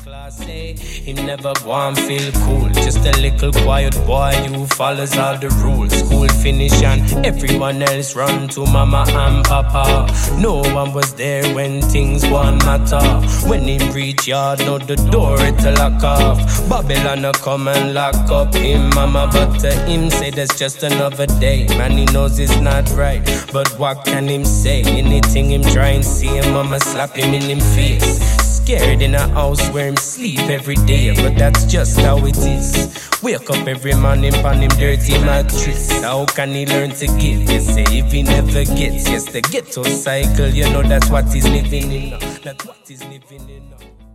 class A, he never go and feel cool. Just a little quiet boy who follows all the rules. School finish and everyone else run to mama and papa. No one was there when things won't matter. When him reach yard, know the door it lock off. Babylon a come and lock up him mama, but to him say that's just another day. Man, he knows it's not right, but what can him say? Anything him try and see him mama slap him in him face. Scared in a house where him sleep every day, but that's just how it is. Wake up every morning on him dirty mattress. How can he learn to give? You say if he never gets, yes, the ghetto cycle, you know that's what he's living in. That's what he's living in.